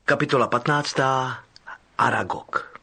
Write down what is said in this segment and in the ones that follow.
Kapitola 15. Aragog.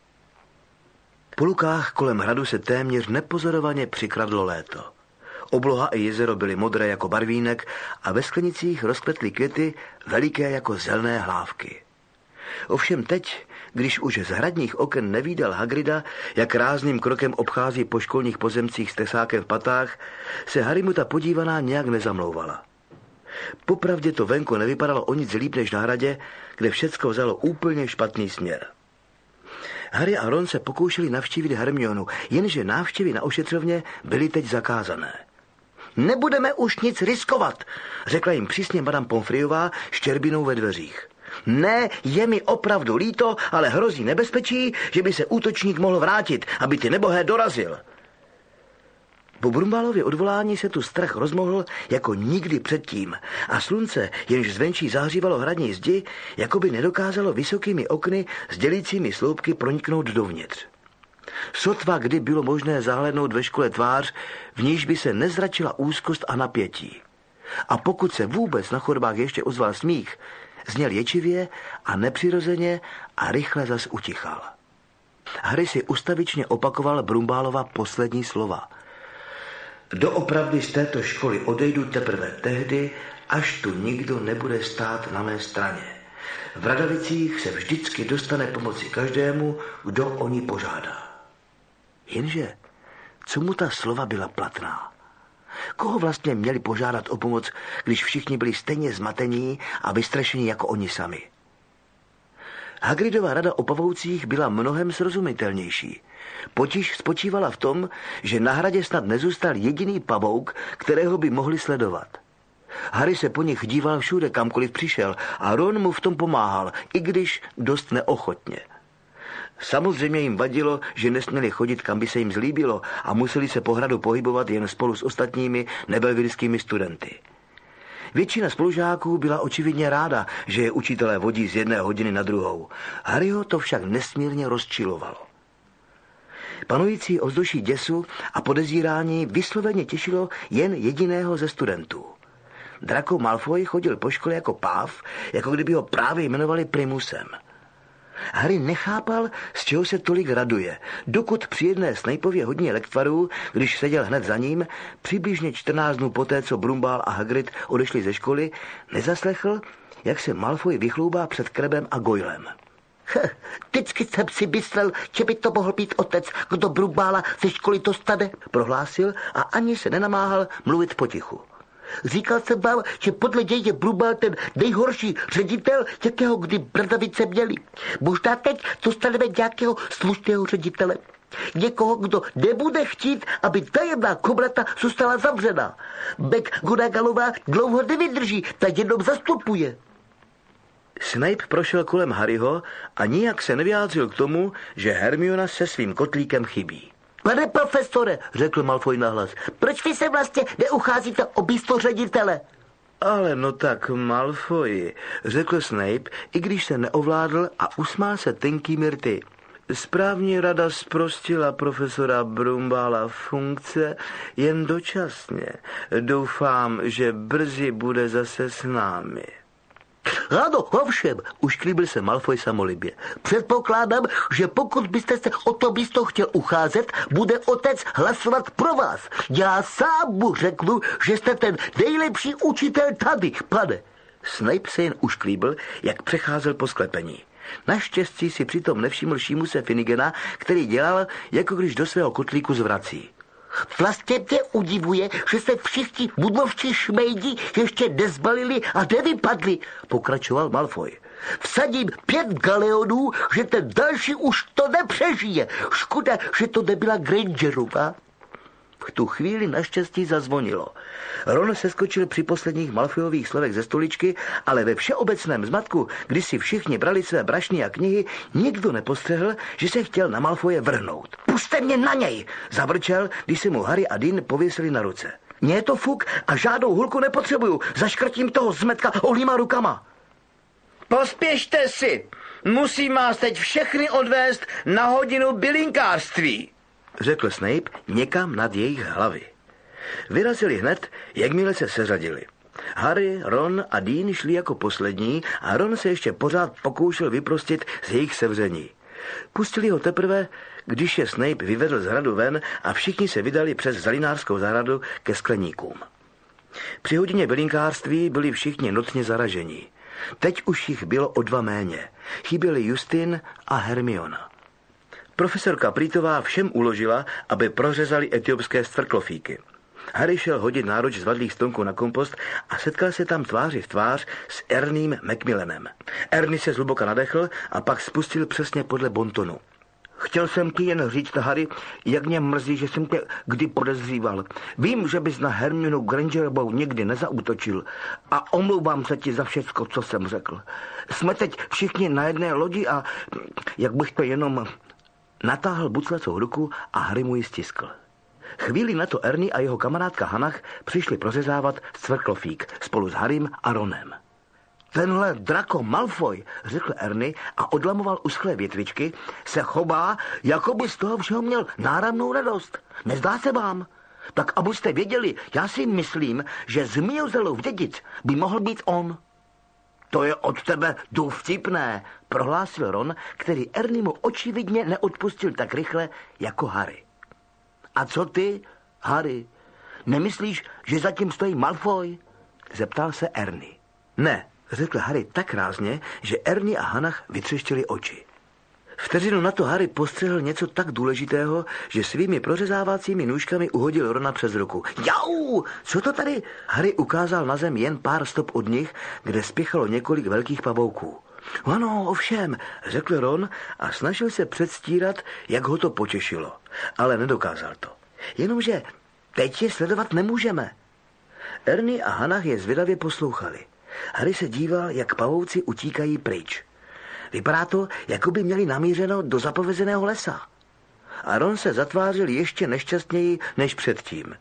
Po lukách kolem hradu se téměř nepozorovaně přikradlo léto. Obloha i jezero byly modré jako barvínek a ve sklenicích rozkvetly květy veliké jako zelné hlávky. Ovšem teď, když už z hradních oken nevídal Hagrida, jak rázným krokem obchází po školních pozemcích s tesákem v patách, se Harry mu ta podívaná nějak nezamlouvala. Popravdě to venku nevypadalo o nic líp než na hradě, kde všecko vzalo úplně špatný směr. Harry a Ron se pokoušeli navštívit Hermionu, jenže návštěvy na ošetřovně byly teď zakázané. Nebudeme už nic riskovat, řekla jim přísně madame Pomfreyová štěrbinou ve dveřích. Ne, je mi opravdu líto, ale hrozí nebezpečí, že by se útočník mohl vrátit, aby ty nebohé dorazil. Po Brumbálově odvolání se tu strach rozmohl jako nikdy předtím a slunce, jenž zvenčí zahřívalo hradní zdi, jako by nedokázalo vysokými okny s dělícími sloupky proniknout dovnitř. Sotva kdy bylo možné zahlédnout ve škole tvář, v níž by se nezračila úzkost a napětí. A pokud se vůbec na chodbách ještě ozval smích, zněl ječivě a nepřirozeně a rychle zas utichal. Harry si ustavičně opakoval Brumbálova poslední slova. Doopravdy z této školy odejdu teprve tehdy, až tu nikdo nebude stát na mé straně. V Radavicích se vždycky dostane pomoci každému, kdo o ní požádá. Jenže, co mu ta slova byla platná? Koho vlastně měli požádat o pomoc, když všichni byli stejně zmatení a vystrašení jako oni sami? Hagridova rada o pavoucích byla mnohem srozumitelnější. Potíž spočívala v tom, že na hradě snad nezůstal jediný pavouk, kterého by mohli sledovat. Harry se po nich díval všude, kamkoliv přišel, a Ron mu v tom pomáhal, i když dost neochotně. Samozřejmě jim vadilo, že nesměli chodit, kam by se jim zlíbilo, a museli se po hradu pohybovat jen spolu s ostatními nebelvilskými studenty. Většina spolužáků byla očividně ráda, že je učitelé vodí z jedné hodiny na druhou. Harryho to však nesmírně rozčilovalo. Panující ovzduší děsu a podezírání vysloveně těšilo jen jediného ze studentů. Draco Malfoy chodil po škole jako páv, jako kdyby ho právě jmenovali primusem. Harry nechápal, z čeho se tolik raduje, dokud při jedné Snapeově hodině lektvarů, když seděl hned za ním, přibližně 14 dnů poté, co Brumbál a Hagrid odešli ze školy, nezaslechl, jak se Malfoy vychloubá před Krebem a Goylem. Vždycky jsem si myslel, že by to mohl být otec, kdo Brumbála ze školy dostane, prohlásil a ani se nenamáhal mluvit potichu. Říkal jsem vám, že podle něj je Brumbál ten nejhorší ředitel, jakého kdy Bradavice měli. Možná teď dostaneme nějakého slušného ředitele. Někoho, kdo nebude chtít, aby tajemná komnata zůstala zavřená. McGonagallová dlouho nevydrží, tak jenom zastupuje. Snape prošel kolem Harryho a nijak se nevyjádřil k tomu, že Hermiona se svým kotlíkem chybí. Pane profesore, řekl Malfoy nahlas, proč vy se vlastně neucházíte o místo ředitele? Ale no tak, Malfoy, řekl Snape, i když se neovládl a usmál se tenkými rty. Správní rada zprostila profesora Brumbála funkce jen dočasně. Doufám, že brzy bude zase s námi. Ano, ovšem, ušklíbil se Malfoy samolibě. Předpokládám, že pokud byste se o to místo chtěl ucházet, bude otec hlasovat pro vás. Já sám mu řeknu, že jste ten nejlepší učitel tady, pane. Snape se jen ušklíbil, jak přecházel po sklepení. Naštěstí si přitom nevšiml Seamuse Finnegana, který dělal, jako když do svého kotlíku zvrací. Vlastně mě udivuje, že se všichni budovčí šmejdi ještě nezbalili a nevypadli, pokračoval Malfoy. Vsadím 5 galeonů, že ten další už to nepřežije. Škoda, že to nebyla Grangerová. V tu chvíli naštěstí zazvonilo. Ron seskočil při posledních Malfoyových slovech ze stoličky, ale ve všeobecném zmatku, kdy si všichni brali své brašny a knihy, nikdo nepostřehl, že se chtěl na Malfoye vrhnout. Puste mě na něj, zavrčel, když se mu Harry a Dean pověsili na ruce. Mně je to fuk a žádnou hulku nepotřebuju, zaškrtím toho zmetka ohlýma rukama. Pospěšte si, musím vás teď všechny odvést na hodinu bylinkářství, řekl Snape někam nad jejich hlavy. Vyrazili hned, jakmile se seřadili. Harry, Ron a Dean šli jako poslední a Ron se ještě pořád pokoušel vyprostit z jejich sevření. Pustili ho teprve, když je Snape vyvedl z hradu ven a všichni se vydali přes zalinářskou zahradu ke skleníkům. Při hodině bylinkářství byli všichni notně zaraženi. Teď už jich bylo o 2 méně. Chyběli Justin a Hermiona. Profesorka Prýtová všem uložila, aby prořezali etiopské stvrklofíky. Harry šel hodit náruč z vadlých stonků na kompost a setkal se tam tváři v tvář s Ernym Macmillanem. Ernie se zhluboka nadechl a pak spustil přesně podle bontonu. Chtěl jsem ti jen říct, Harry, jak mě mrzí, že jsem tě kdy podezříval. Vím, že bys na Hermionu Grangerovou nikdy nezaútočil a omlouvám se ti za všecko, co jsem řekl. Jsme teď všichni na jedné lodi a jak bych to jenom... Natáhl buclatou ruku a Harry mu ji stiskl. Chvíli na to Ernie a jeho kamarádka Hannah přišli prořezávat stvrklofík spolu s Harrym a Ronem. Tenhle Draco Malfoy, řekl Ernie a odlamoval uschlé větvičky, se chová, jako by z toho všeho měl náramnou radost. Nezdá se vám? Tak abyste věděli, já si myslím, že Zmijozelův dědic by mohl být on. To je od tebe důvtipné, prohlásil Ron, který Erniemu očividně neodpustil tak rychle jako Harry. A co ty, Harry? Nemyslíš, že zatím stojí Malfoy? Zeptal se Ernie. Ne, řekl Harry tak rázně, že Ernie a Hannah vytřeštili oči. Vteřinu na to Harry postřehl něco tak důležitého, že svými prořezávacími nůžkami uhodil Rona přes ruku. Jau, co to tady? Harry ukázal na zem jen pár stop od nich, kde spěchalo několik velkých pavouků. Ano, ovšem, řekl Ron a snažil se předstírat, jak ho to potěšilo. Ale nedokázal to. Jenomže teď je sledovat nemůžeme. Ernie a Hannah je zvědavě poslouchali. Harry se díval, jak pavouci utíkají pryč. Vypadá to, jako by měli namířeno do zapovězeného lesa. A Ron se zatvářil ještě nešťastněji než předtím.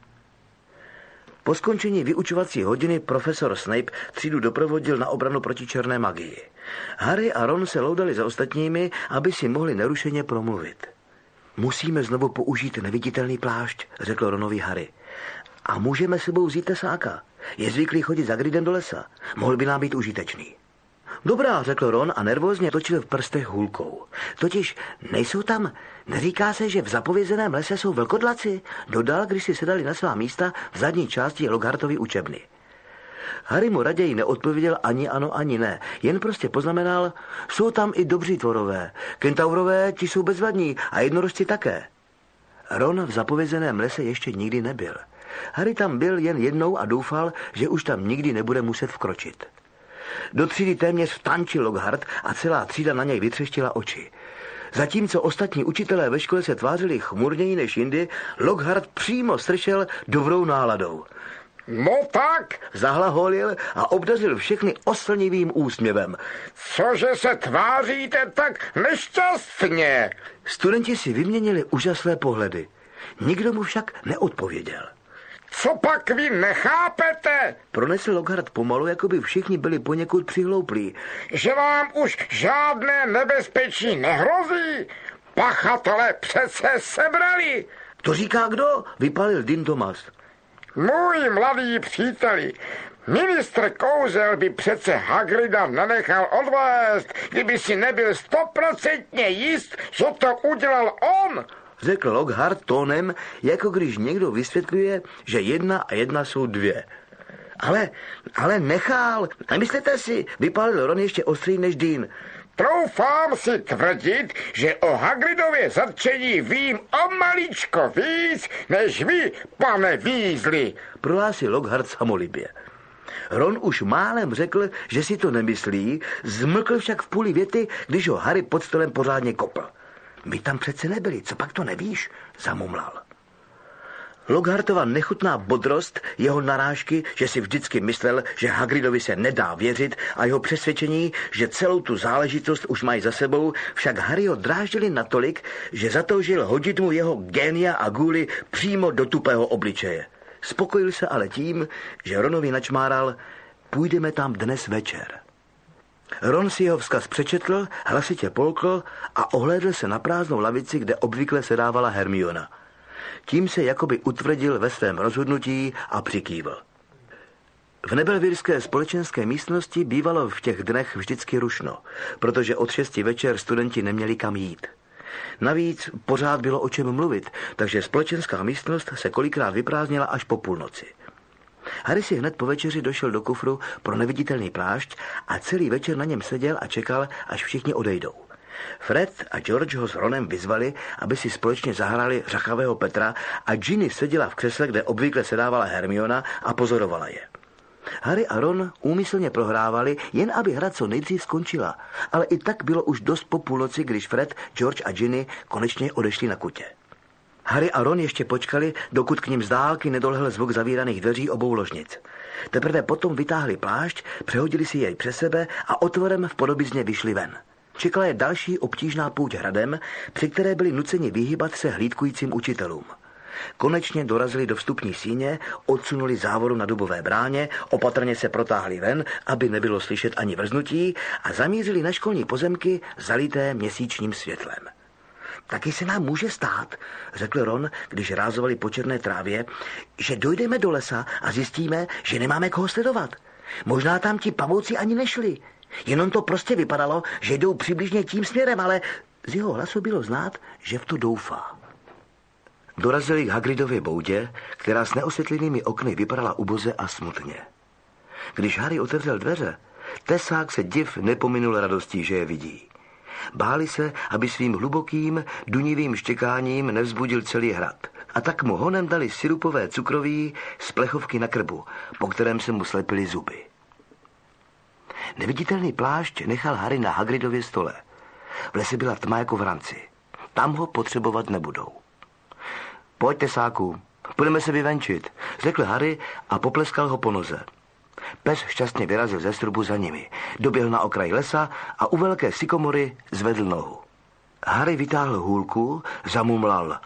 Po skončení vyučovací hodiny profesor Snape třídu doprovodil na obranu proti černé magii. Harry a Ron se loudali za ostatními, aby si mohli nerušeně promluvit. Musíme znovu použít neviditelný plášť, řekl Ronovi Harry. A můžeme sebou vzít tesáka. Je zvyklý chodit za Gridem do lesa. Mohl by nám být užitečný. Dobrá, řekl Ron a nervózně točil v prstech hůlkou. Totiž nejsou tam, neříká se, že v zapovězeném lese jsou vlkodlaci, dodal, když si sedali na svá místa v zadní části Lockhartovy učebny. Harry mu raději neodpověděl ani ano, ani ne, jen prostě poznamenal, jsou tam i dobří tvorové, kentaurové ti jsou bezvadní a jednorožci také. Ron v zapovězeném lese ještě nikdy nebyl. Harry tam byl jen jednou a doufal, že už tam nikdy nebude muset vkročit. Do třídy téměř vtančil Lockhart a celá třída na něj vytřeštila oči. Zatímco ostatní učitelé ve škole se tvářili chmurněji než jindy, Lockhart přímo stršel dobrou náladou. No tak, zahlaholil a obdařil všechny oslnivým úsměvem. Cože se tváříte tak nešťastně? Studenti si vyměnili úžasné pohledy. Nikdo mu však neodpověděl. Co pak vy nechápete? Pronesl Lockhart pomalu, jako by všichni byli poněkud přihlouplí. Že vám už žádné nebezpečí nehrozí? Pachatele přece sebrali. To říká kdo? Vypálil Dean Thomas. Můj mladý příteli, ministr kouzel by přece Hagrida nenechal odvést, kdyby si nebyl 100% jist, že to udělal on. Řekl Lockhart tónem, jako když někdo vysvětluje, že 1 a 1 jsou 2. Ale nechal, nemyslíte si, vypálil Ron ještě ostřeji než Dean. Troufám si tvrdit, že o Hagridově zatčení vím o maličko víc, než vy, pane Weasley, prohlásil Lockhart samolibě. Ron už málem řekl, že si to nemyslí, zmlkl však v půli věty, když ho Harry pod stolem pořádně kopl. My tam přece nebyli, co pak to nevíš? Zamumlal. Lockhartova nechutná bodrost, jeho narážky, že si vždycky myslel, že Hagridovi se nedá věřit a jeho přesvědčení, že celou tu záležitost už mají za sebou, však Harryho dráždili natolik, že zatoužil hodit mu jeho génia a gůly přímo do tupého obličeje. Spokojil se ale tím, že Ronovi načmáral, půjdeme tam dnes večer. Ron si jeho vzkaz přečetl, hlasitě polkl a ohlédl se na prázdnou lavici, kde obvykle sedávala Hermiona. Tím se jakoby utvrdil ve svém rozhodnutí a přikývl. V nebelvírské společenské místnosti bývalo v těch dnech vždycky rušno, protože od 6 večer studenti neměli kam jít. Navíc pořád bylo o čem mluvit, takže společenská místnost se kolikrát vyprázdnila až po půlnoci. Harry si hned po večeři došel do kufru pro neviditelný plášť a celý večer na něm seděl a čekal, až všichni odejdou. Fred a George ho s Ronem vyzvali, aby si společně zahráli řachavého Petra a Ginny seděla v křesle, kde obvykle sedávala Hermiona a pozorovala je. Harry a Ron úmyslně prohrávali, jen aby hra co nejdřív skončila, ale i tak bylo už dost po půlnoci, když Fred, George a Ginny konečně odešli na kutě. Harry a Ron ještě počkali, dokud k nim z dálky nedolehl zvuk zavíraných dveří obou ložnic. Teprve potom vytáhli plášť, přehodili si jej přes sebe a otvorem v podobizně vyšli ven. Čekala je další obtížná půť hradem, při které byli nuceni vyhýbat se hlídkujícím učitelům. Konečně dorazili do vstupní síně, odsunuli závoru na dubové bráně, opatrně se protáhli ven, aby nebylo slyšet ani vrznutí, a zamířili na školní pozemky zalité měsíčním světlem. Taky se nám může stát, řekl Ron, když rázovali po černé trávě, že dojdeme do lesa a zjistíme, že nemáme koho sledovat. Možná tam ti pavouci ani nešli. Jenom to prostě vypadalo, že jdou přibližně tím směrem, ale z jeho hlasu bylo znát, že v to doufá. Dorazili k Hagridově boudě, která s neosvětlenými okny vypadala uboze a smutně. Když Harry otevřel dveře, tesák se div nepominul radostí, že je vidí. Báli se, aby svým hlubokým, dunivým štěkáním nevzbudil celý hrad. A tak mu honem dali sirupové cukroví z plechovky na krbu, po kterém se mu slepily zuby. Neviditelný plášť nechal Harry na Hagridově stole. V lese byla tma jako v ranci. Tam ho potřebovat nebudou. Pojď, tesáku, půjdeme se vyvenčit, řekl Harry a popleskal ho po noze. Pes šťastně vyrazil ze strubu za nimi, doběhl na okraj lesa a u velké sykomory zvedl nohu. Harry vytáhl hůlku, zamumlal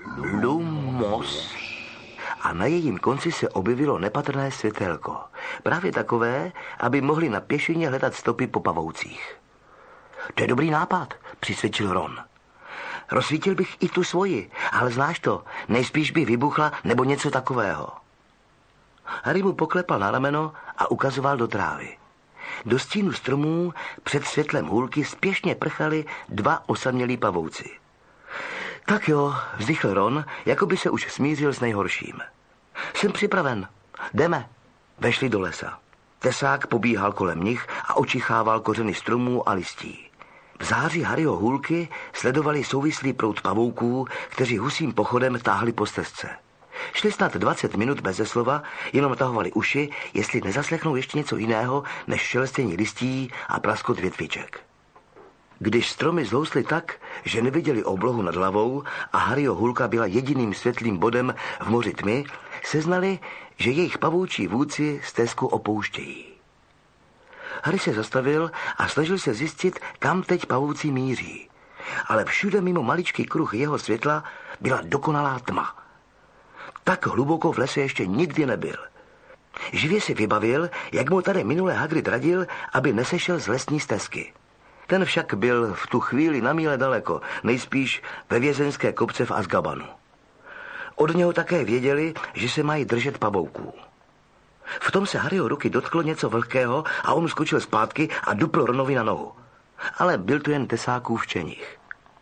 Lumos a na jejím konci se objevilo nepatrné světelko. Právě takové, aby mohli na pěšině hledat stopy po pavoucích. To je dobrý nápad, přisvědčil Ron. Rozsvítil bych i tu svoji, ale znáš to, nejspíš by vybuchla nebo něco takového. Harry mu poklepal na rameno a ukazoval do trávy. Do stínu stromů před světlem hůlky spěšně prchali 2 osamělí pavouci. Tak jo, vzdychl Ron, jako by se už smířil s nejhorším. Jsem připraven, jdeme. Vešli do lesa. Tesák pobíhal kolem nich a očichával kořeny stromů a listí. V září Harryho hůlky sledovali souvislý proud pavouků, kteří husím pochodem táhli po stezce. Šli snad 20 minut beze slova, jenom tahovali uši, jestli nezaslechnou ještě něco jiného než šelestění listí a praskot větviček. Když stromy zlously tak, že neviděli oblohu nad hlavou a Harryho hůlka byla jediným světlým bodem v moři tmy, seznali, že jejich pavoučí vůdci stezku opouštějí. Harry se zastavil a snažil se zjistit, kam teď pavouci míří. Ale všude mimo maličký kruh jeho světla byla dokonalá tma. Tak hluboko v lese ještě nikdy nebyl. Živě si vybavil, jak mu tady minule Hagrid radil, aby nesešel z lesní stezky. Ten však byl v tu chvíli na míle daleko, nejspíš ve vězeňské kopce v Azkabanu. Od něho také věděli, že se mají držet pavouků. V tom se Harryho ruky dotklo něco vlhkého a on skočil zpátky a dupl Ronovi na nohu. Ale byl to jen tesákův čenich.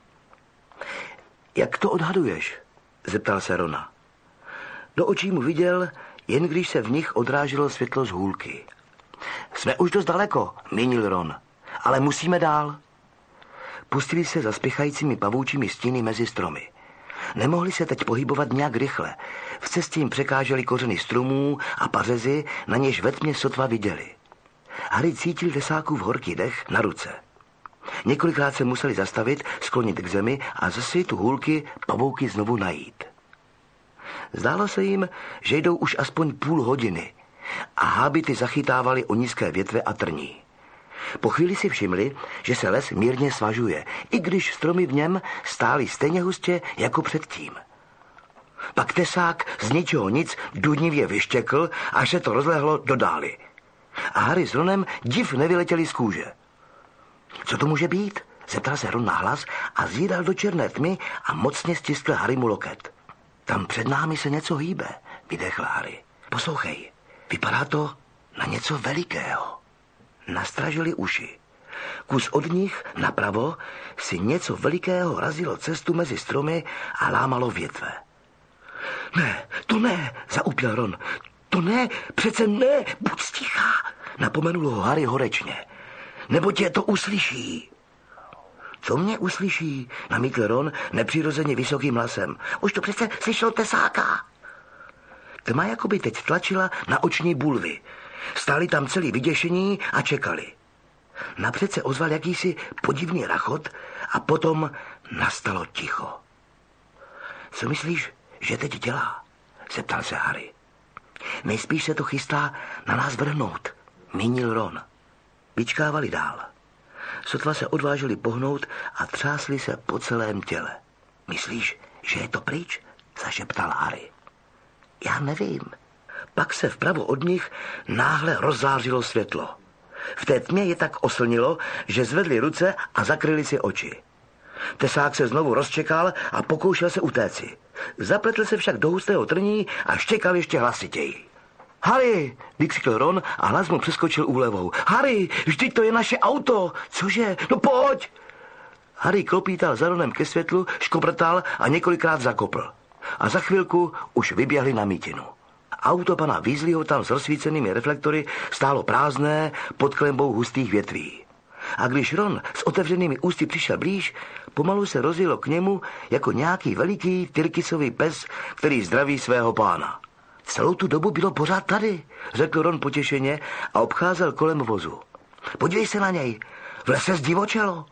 Jak to odhaduješ? Zeptal se Rona. Do očí mu viděl, jen když se v nich odráželo světlo z hůlky. Jsme už dost daleko, mínil Ron, ale musíme dál. Pustili se za spěchajícími pavoučími stíny mezi stromy. Nemohli se teď pohybovat nějak rychle. V cestě jim překážely kořeny stromů a pařezy, na něž ve tmě sotva viděli. Harry cítil tesákův horký dech na ruce. Několikrát se museli zastavit, sklonit k zemi a ze svitu hůlky pavouky znovu najít. Zdálo se jim, že jdou už aspoň půl hodiny a hábity zachytávali o nízké větve a trní. Po chvíli si všimli, že se les mírně svažuje, i když stromy v něm stály stejně hustě jako předtím. Pak tesák z ničeho nic důdnivě vyštěkl, až se to rozlehlo do dály. A Harry s Ronem div nevyletěli z kůže. Co to může být? Zeptal se Ron nahlas a zjídal do černé tmy a mocně stiskl Harrymu loket. Tam před námi se něco hýbe, vydechl Harry. Poslouchej, vypadá to na něco velikého. Nastražili uši. Kus od nich napravo si něco velikého razilo cestu mezi stromy a lámalo větve. Ne, to ne, zaupěl Ron. To ne, přece ne, buď stichá, napomenul ho Harry horečně. Nebo tě to uslyší. Co mě uslyší, namítl Ron nepřirozeně vysokým hlasem. Už to přece slyšel Tesáka. Tma jakoby teď tlačila na oční bulvy. Stáli tam celý vyděšení a čekali. Napřed se ozval jakýsi podivný rachot a potom nastalo ticho. Co myslíš, že teď dělá? Zeptal se Harry. Nejspíš se to chystá na nás vrhnout, mínil Ron. Vyčkávali dál. Sotva se odvážili pohnout a třásli se po celém těle. Myslíš, že je to pryč? Zašeptal Harry. Já nevím. Pak se vpravo od nich náhle rozzářilo světlo. V té tmě je tak oslnilo, že zvedli ruce a zakryli si oči. Tesák se znovu rozčekal a pokoušel se utéci. Zapletl se však do hustého trní a štěkal ještě hlasitěji. Harry, vykřikl Ron a hlas mu přeskočil úlevou. Harry, vždyť to je naše auto. Cože? No pojď! Harry klopítal za Ronem ke světlu, škobrtal a několikrát zakopl. A za chvilku už vyběhli na mítinu. Auto pana Weasleyho tam s rozsvícenými reflektory stálo prázdné pod klembou hustých větví. A když Ron s otevřenými ústy přišel blíž, pomalu se rozjelo k němu jako nějaký veliký tyrkysový pes, který zdraví svého pána. Celou tu dobu bylo pořád tady, řekl Ron potěšeně a obcházel kolem vozu. Podívej se na něj, v lese zdivočelo.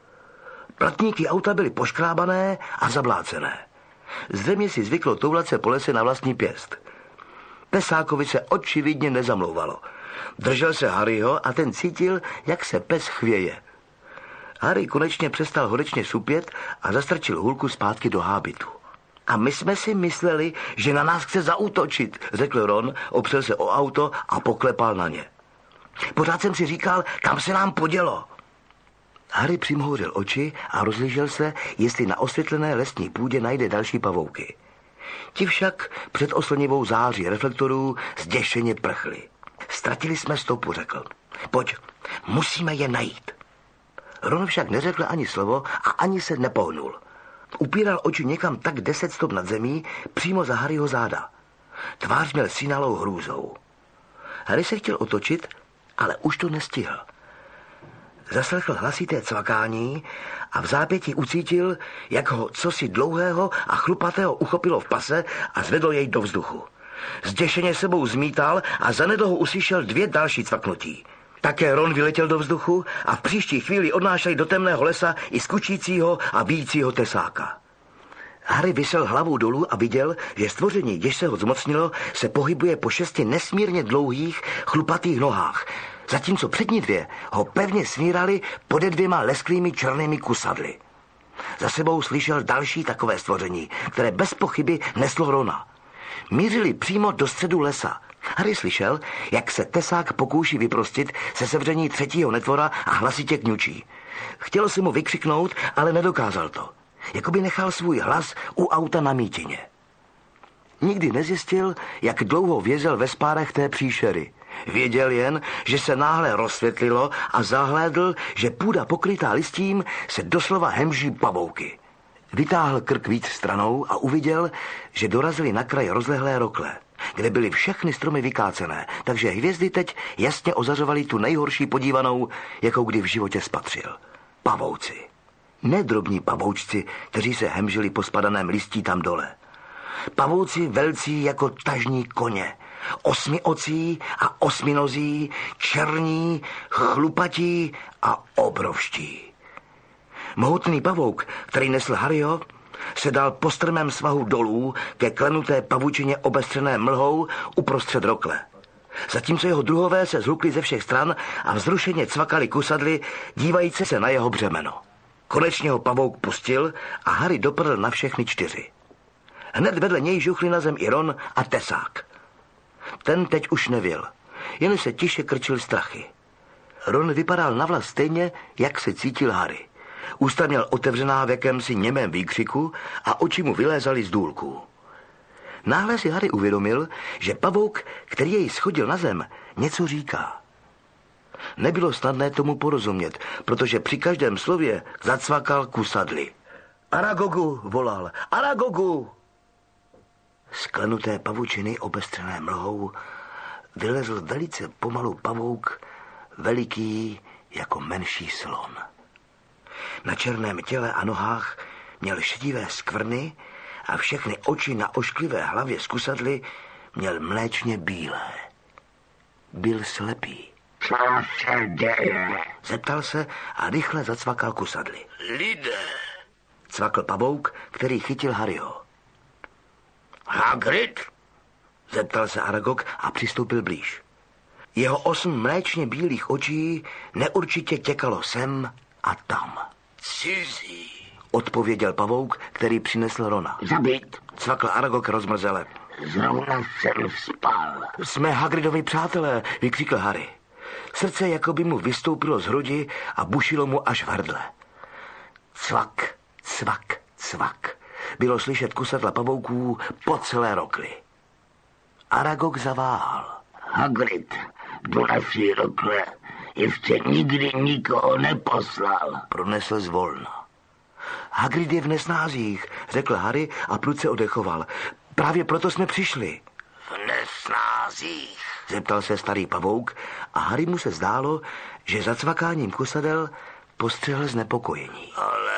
Platníky auta byly poškrábané a zablácené. Zřejmě si zvyklo toulat se po lese na vlastní pěst. Tesákovi se očividně nezamlouvalo. Držel se Harryho a ten cítil, jak se pes chvěje. Harry konečně přestal horečně supět a zastrčil hůlku zpátky do hábitu. A my jsme si mysleli, že na nás chce zaútočit, řekl Ron, opřel se o auto a poklepal na ně. Pořád jsem si říkal, kam se nám podělo. Harry přimhouřil oči a rozlížel se, jestli na osvětlené lesní půdě najde další pavouky. Ti však před oslnivou září reflektorů zděšeně prchli. Ztratili jsme stopu, řekl. Pojď, musíme je najít. Ron však neřekl ani slovo a ani se nepohnul. Upíral oči někam tak 10 stop nad zemí, přímo za Harryho záda. Tvář měl sínalou hrůzou. Harry se chtěl otočit, ale už to nestihl. Zaslechl hlasité cvakání a v zápětí ucítil, jak ho cosi dlouhého a chlupatého uchopilo v pase a zvedlo jej do vzduchu. Zděšeně sebou zmítal a zanedlouho uslyšel 2 další cvaknutí. Také Ron vyletěl do vzduchu a v příští chvíli odnášeli do temného lesa i skučícího a bijícího Tesáka. Harry visel hlavou dolů a viděl, že stvoření, když se ho zmocnilo, se pohybuje po 6 nesmírně dlouhých, chlupatých nohách, zatímco přední 2 ho pevně smírali pode 2 lesklými černými kusadly. Za sebou slyšel další takové stvoření, které bez pochyby neslo Rona. Mířili přímo do středu lesa. Harry slyšel, jak se Tesák pokouší vyprostit se sevření 3. netvora a hlasitě kňučí. Chtělo se mu vykřiknout, ale nedokázal to. Jakoby nechal svůj hlas u auta na mítině. Nikdy nezjistil, jak dlouho vězel ve spárech té příšery. Věděl jen, že se náhle rozsvětlilo a zahlédl, že půda pokrytá listím se doslova hemží pavouky. Vytáhl krk víc stranou a uviděl, že dorazili na kraj rozlehlé rokle, kde byly všechny stromy vykácené, takže hvězdy teď jasně ozařovaly tu nejhorší podívanou, jakou kdy v životě spatřil. Pavouci. Nedrobní pavoučci, kteří se hemžili po spadaném listí tam dole. Pavouci velcí jako tažní koně, 8ocí a 8nozí, černí, chlupatí a obrovští. Mohutný pavouk, který nesl Harryho, se dal po strmém svahu dolů ke klenuté pavučině obestřené mlhou uprostřed rokle. Zatímco jeho druhové se zhlukli ze všech stran a vzrušeně cvakali kusadly, dívající se na jeho břemeno. Konečně ho pavouk pustil a Harry dopadl na všechny 4. Hned vedle něj žuchli na zem i Ron a Tesák. Ten teď už nevěl, jen se tiše krčil strachy. Ron vypadal navlas stejně, jak se cítil Harry. Ústa měl otevřená v jakémsi němém výkřiku a oči mu vylézaly z důlků. Náhle si Harry uvědomil, že pavouk, který jej schodil na zem, něco říká. Nebylo snadné tomu porozumět, protože při každém slově zacvakal kusadly. Aragogu, volal, Aragogu! Z klenuté pavučiny obestřené mlhou vylezl velice pomalu pavouk, veliký jako menší slon. Na černém těle a nohách měl šedivé skvrny a všechny oči na ošklivé hlavě z kusadly měl mléčně bílé. Byl slepý. Co se děje? Zeptal se a rychle zacvakal kusadly. Lidé. Cvakl pavouk, který chytil Harryho. Hagrid? Zeptal se Aragog a přistoupil blíž. Jeho 8 mléčně bílých očí neurčitě těkalo sem a tam. Cizí. Odpověděl pavouk, který přinesl Rona. Zabít. Cvakl Aragog rozmrzele. Zrovna jsem spal. Jsme Hagridovi přátelé, vykřikl Harry. Srdce jako by mu vystoupilo z hrudi a bušilo mu až v hrdle. Cvak, cvak, cvak. Bylo slyšet kusadla pavouků po celé rokli. Aragog zaváhal. Hagrid do naší rokle ještě nikdy nikoho neposlal. Pronesl zvolna. Hagrid je v nesnázích, řekl Harry a prudce odechoval. Právě proto jsme přišli. V nesnázích? Zeptal se starý pavouk a Harry mu se zdálo, že za cvakáním kusadel postřehl znepokojení. Ale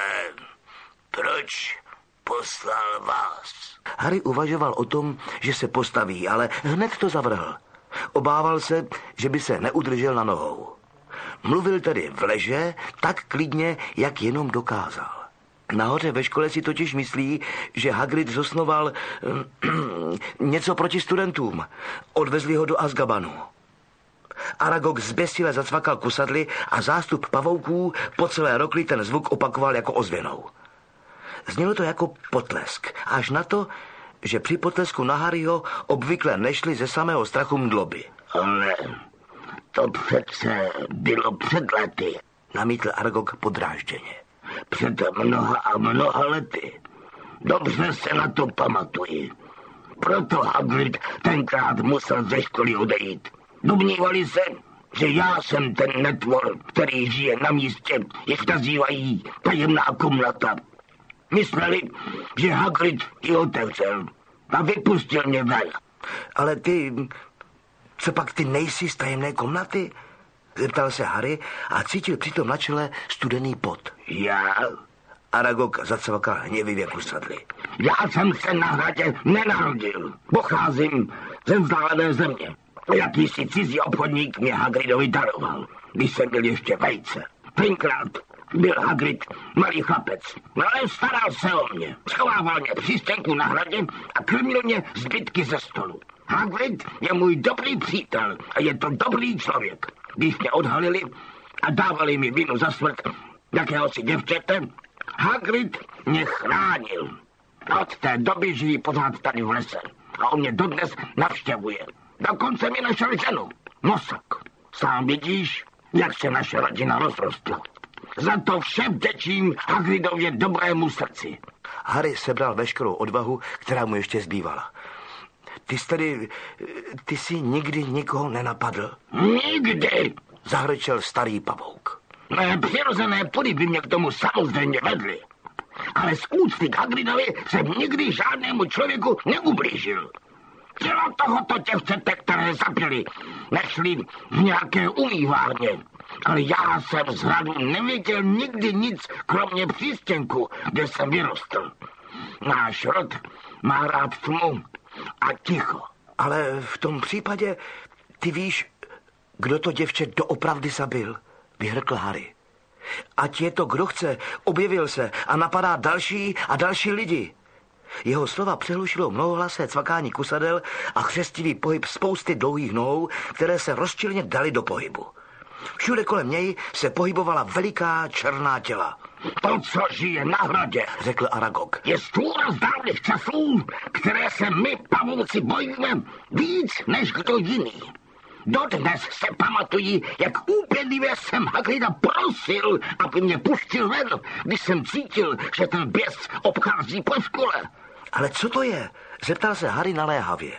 proč poslal vás? Harry uvažoval o tom, že se postaví, ale hned to zavrhl. Obával se, že by se neudržel na nohou. Mluvil tedy v leže tak klidně, jak jenom dokázal. Nahoře ve škole si totiž myslí, že Hagrid zosnoval něco proti studentům. Odvezli ho do Azkabanu. Aragog zběsile zacvakal kusadly a zástup pavouků po celé rokli ten zvuk opakoval jako ozvěnou. Znělo to jako potlesk, až na to, že při potlesku na Harryho obvykle nešly ze samého strachu mdloby. Ale to přece bylo před lety. Namítl Aragog podrážděně. Před mnoha a mnoha lety. Dobře se na to pamatuji. Proto Hagrid tenkrát musel ze školy odejít. Domnívali se, že já jsem ten netvor, který žije na místě, jež nazývají tajemná komnata. Mysleli, že Hagrid ji otevřel a vypustil mě ven. Ale ty, co pak ty nejsi z tajemné komnaty? Zeptal se Harry a cítil přitom na čele studený pot. Já? Aragog zacvakal hněvivě kusadly. Já jsem se na hradě nenarodil. Pocházím ze vzdálené země. Jakýsi cizí obchodník mě Hagridovi daroval, když jsem byl ještě vejce. Tenkrát byl Hagrid malý chlapec, ale staral se o mě. Schovával mě při stěnku na hradě a krmil mě zbytky ze stolu. Hagrid je můj dobrý přítel a je to dobrý člověk. Když mě odhalili a dávali mi vinu za smrt jakéhosi děvčete, Hagrid mě chránil. Od té doby žijí pořád tady v lese a on mě dodnes navštěvuje. Dokonce mi našel ženu, Nosak. Sám vidíš, jak se naše rodina rozrostla. Za to vše vděčím Hagridově dobrému srdci. Harry sebral veškerou odvahu, která mu ještě zbývala. Ty jsi nikdy nikoho nenapadl? Nikdy! Zahrčel starý pavouk. Mé přirozené pudy by mě k tomu samozřejmě vedly. Ale z úcty k Hagridovi jsem nikdy žádnému člověku neublížil. Těla tohoto děvčete, které zabili, nešli v nějaké umývárně. Ale já jsem z hradu neviděl nikdy nic, kromě přístěnku, kde jsem vyrostl. Náš rod má rád tmu a ticho. Ale v tom případě ty víš, kdo to děvče doopravdy zabil, vyhrkl Harry. Ať je to kdo chce, objevil se a napadá další a další lidi. Jeho slova přehlušilo mnohohlasé cvakání kusadel a chřestivý pohyb spousty dlouhých nohou, které se rozčilně daly do pohybu. Všude kolem něj se pohybovala veliká černá těla. To, co žije na hradě, řekl Aragog, je stůra z dávných časů, které se my pavouci bojíme víc než kdo jiný. Dodnes se pamatují, jak úpěnlivě jsem Hagrida prosil, aby mě pustil ven, když jsem cítil, že ten běs obchází po škole. Ale co to je? Zeptal se Harry naléhavě.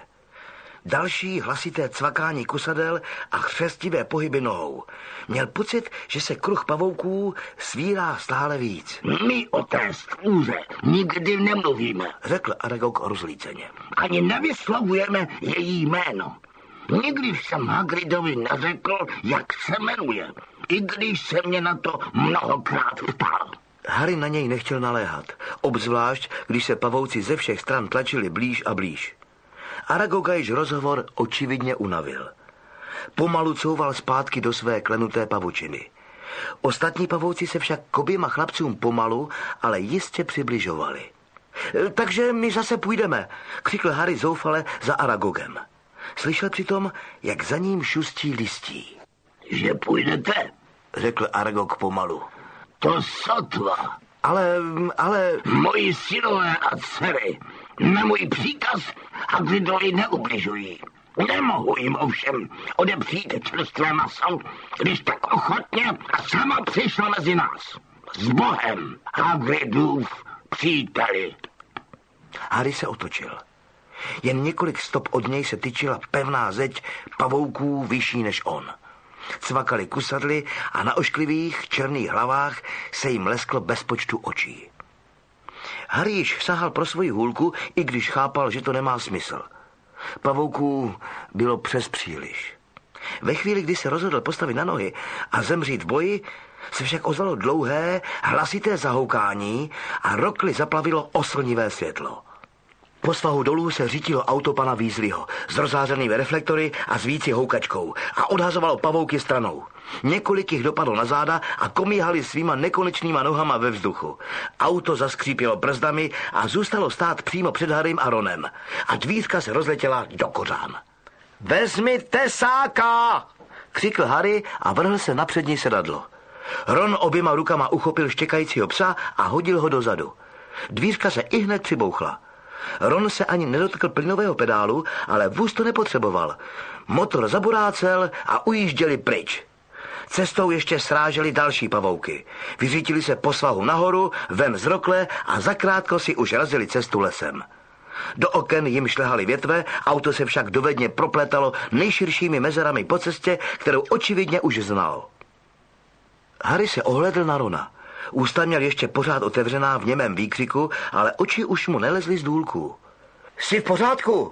Další hlasité cvakání kusadel a chřestivé pohyby nohou. Měl pocit, že se kruh pavouků svírá stále víc. My o té stůře nikdy nemluvíme, řekl Aragog rozlíceně. Ani nevyslovujeme její jméno. Nikdy jsem Hagridovi neřekl, jak se jmenuje, i když se mě na to mnohokrát ptal. Harry na něj nechtěl naléhat, obzvlášť, když se pavouci ze všech stran tlačili blíž a blíž. Aragoga již rozhovor očividně unavil. Pomalu couval zpátky do své klenuté pavučiny. Ostatní pavouci se však k oběma chlapcům pomalu, ale jistě přibližovali. Takže my zase půjdeme, křikl Harry zoufale za Aragogem. Slyšel přitom, jak za ním šustí listí. Že půjdete, řekl Aragog pomalu. To sotva. Ale... Moji synové a dcery na můj příkaz Hagridovi neubližují. Nemohu jim ovšem odepřít čerstvé maso, když tak ochotně a sama přišla mezi nás. S Bohem, Hagridův příteli. Harry se otočil. Jen několik stop od něj se tyčila pevná zeď pavouků vyšší než on. Cvakali kusadly a na ošklivých černých hlavách se jim lesklo bez počtu očí. Harry již sahal pro svoji hůlku, i když chápal, že to nemá smysl. Pavouků bylo přes příliš. Ve chvíli, kdy se rozhodl postavit na nohy a zemřít v boji, se však ozvalo dlouhé, hlasité zahoukání a rokli zaplavilo oslnivé světlo. Po svahu dolů se řítilo auto pana Weasleyho s rozzářenými reflektory a zvící houkačkou a odhazovalo pavouky stranou. Několik jich dopadlo na záda a komíhali svýma nekonečnýma nohama ve vzduchu. Auto zaskřípělo brzdami a zůstalo stát přímo před Harrym a Ronem. A dvířka se rozletěla do kořán. Vezmi tesáka! Křikl Harry a vrhl se na přední sedadlo. Ron oběma rukama uchopil štěkajícího psa a hodil ho dozadu. Dvířka se ihned přibouchla. Ron se ani nedotkl plynového pedálu, ale vůz to nepotřeboval. Motor zaburácel a ujížděli pryč. Cestou ještě sráželi další pavouky. Vyřítili se po svahu nahoru, ven z rokle a zakrátko si už razili cestu lesem. Do oken jim šlehaly větve, auto se však dovedně proplétalo nejširšími mezerami po cestě, kterou očividně už znal. Harry se ohlédl na Rona. Ústa měl ještě pořád otevřená v němém výkřiku, ale oči už mu nelezly z důlků. Jsi v pořádku?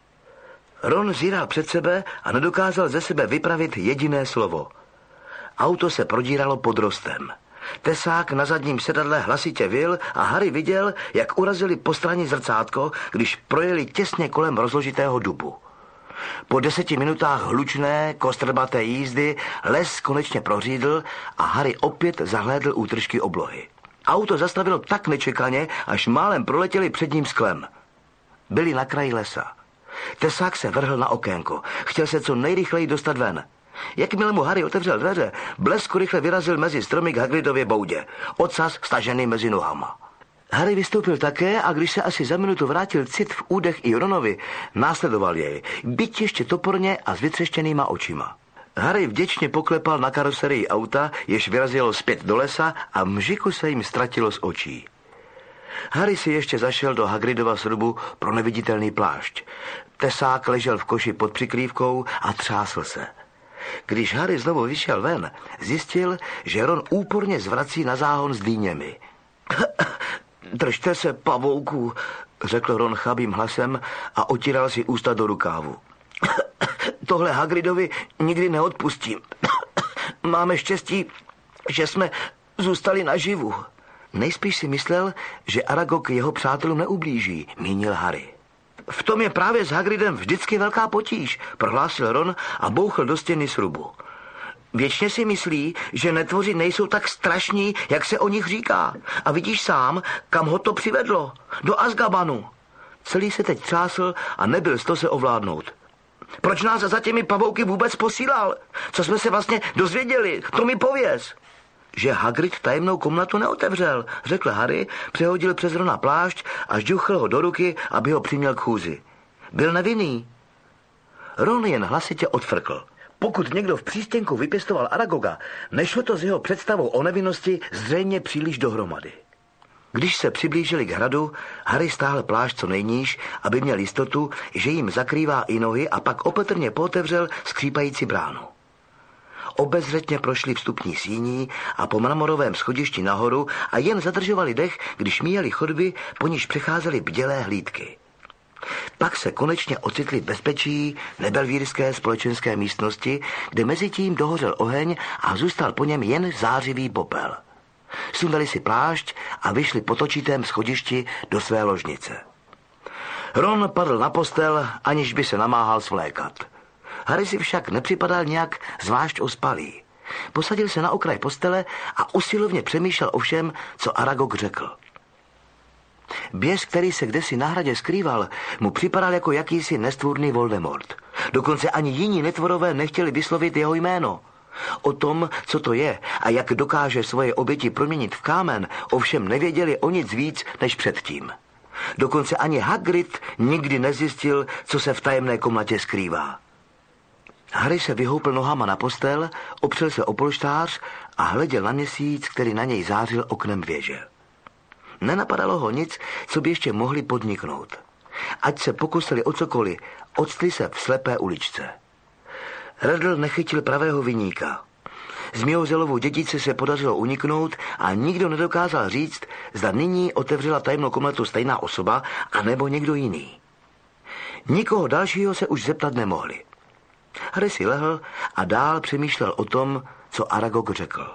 Ron zíral před sebe a nedokázal ze sebe vypravit jediné slovo. Auto se prodíralo pod rostem. Tesák na zadním sedadle hlasitě vyl a Harry viděl, jak urazili po straně zrcátko, když projeli těsně kolem rozložitého dubu. Po 10 minutách hlučné, kostrbaté jízdy les konečně prořídl a Harry opět zahlédl útržky oblohy. Auto zastavilo tak nečekaně, až málem proletěli před ním sklem. Byli na kraji lesa. Tesák se vrhl na okénko. Chtěl se co nejrychleji dostat ven. Jakmile mu Harry otevřel dveře, blesku rychle vyrazil mezi stromy k Hagridově boudě. Ocas stažený mezi nohama. Harry vystoupil také a když se asi za minutu vrátil cit v údech i Ronovi, následoval jej, byť ještě toporně a s vytřeštěnýma očima. Harry vděčně poklepal na karoserii auta, jež vyrazilo zpět do lesa a mžiku se jim ztratilo z očí. Harry si ještě zašel do Hagridova srubu pro neviditelný plášť. Tesák ležel v koši pod přikrývkou a třásl se. Když Harry znovu vyšel ven, zjistil, že Ron úporně zvrací na záhon s dýněmi. Držte se, pavouků, řekl Ron chabým hlasem a otíral si ústa do rukávu. Tohle Hagridovi nikdy neodpustím. Máme štěstí, že jsme zůstali naživu. Nejspíš si myslel, že Aragog jeho přátelům neublíží, mínil Harry. V tom je právě s Hagridem vždycky velká potíž, prohlásil Ron a bouchl do stěny srubu. Věčně si myslí, že netvoři nejsou tak strašní, jak se o nich říká. A vidíš sám, kam ho to přivedlo. Do Azkabanu. Celý se teď třásl a nebyl z toho se ovládnout. Proč nás za těmi pavouky vůbec posílal? Co jsme se vlastně dozvěděli? To mi pověz. Že Hagrid tajemnou komnatu neotevřel, řekl Harry, přehodil přes Rona plášť a žduchl ho do ruky, aby ho přiměl k chůzi. Byl nevinný. Ron jen hlasitě odfrkl. Pokud někdo v přístěnku vypěstoval Aragoga, nešlo to s jeho představou o nevinnosti zřejmě příliš dohromady. Když se přiblížili k hradu, Harry stáhl plášť co nejníž, aby měl jistotu, že jim zakrývá i nohy, a pak opatrně pootevřel skřípající bránu. Obezřetně prošli vstupní síní a po mramorovém schodišti nahoru a jen zadržovali dech, když míjeli chodby, po níž přecházely bdělé hlídky. Pak se konečně ocitli v bezpečí nebelvírské společenské místnosti, kde mezitím dohořel oheň a zůstal po něm jen zářivý popel. Sundali si plášť a vyšli po točitém schodišti do své ložnice. Ron padl na postel, aniž by se namáhal svlékat. Harry si však nepřipadal nějak zvlášť ospalý. Posadil se na okraj postele a usilovně přemýšlel o všem, co Aragog řekl. Běs, který se kdesi na hradě skrýval, mu připadal jako jakýsi nestvůrný Voldemort. Dokonce ani jiní netvorové nechtěli vyslovit jeho jméno. O tom, co to je a jak dokáže svoje oběti proměnit v kámen, ovšem nevěděli o nic víc než předtím. Dokonce ani Hagrid nikdy nezjistil, co se v tajemné komnatě skrývá. Harry se vyhoupl nohama na postel, opřel se o polštář a hleděl na měsíc, který na něj zářil oknem věže. Nenapadalo ho nic, co by ještě mohli podniknout. Ať se pokusili o cokoliv, octli se v slepé uličce. Riddle nechytil pravého viníka. Zmiozelovu dětici se podařilo uniknout a nikdo nedokázal říct, zda nyní otevřela tajemnou komnatu stejná osoba, anebo někdo jiný. Nikoho dalšího se už zeptat nemohli. Harry si lehl a dál přemýšlel o tom, co Aragog řekl.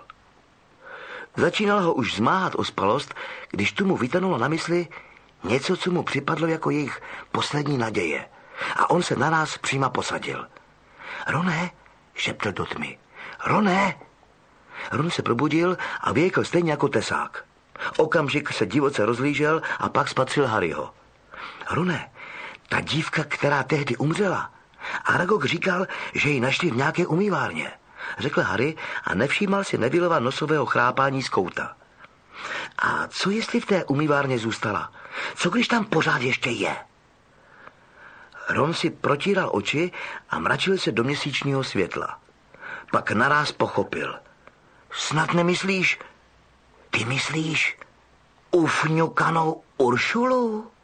Začínal ho už zmáhat ospalost, když tu mu vytanulo na mysli něco, co mu připadlo jako jejich poslední naděje. A on se na nás přímo posadil. Roné, šeptl do tmy. Roné! Ron se probudil a věkl stejně jako tesák. Okamžik se divoce rozlížel a pak spatřil Harryho. Roné, ta dívka, která tehdy umřela. Aragog říkal, že ji našli v nějaké umývárně, řekl Harry a nevšímal si Nevillova nosového chrápání z kouta. A co jestli v té umývárně zůstala? Co když tam pořád ještě je? Ron si protíral oči a mračil se do měsíčního světla. Pak naráz pochopil. Snad nemyslíš? Ty myslíš ufňukanou Uršulu?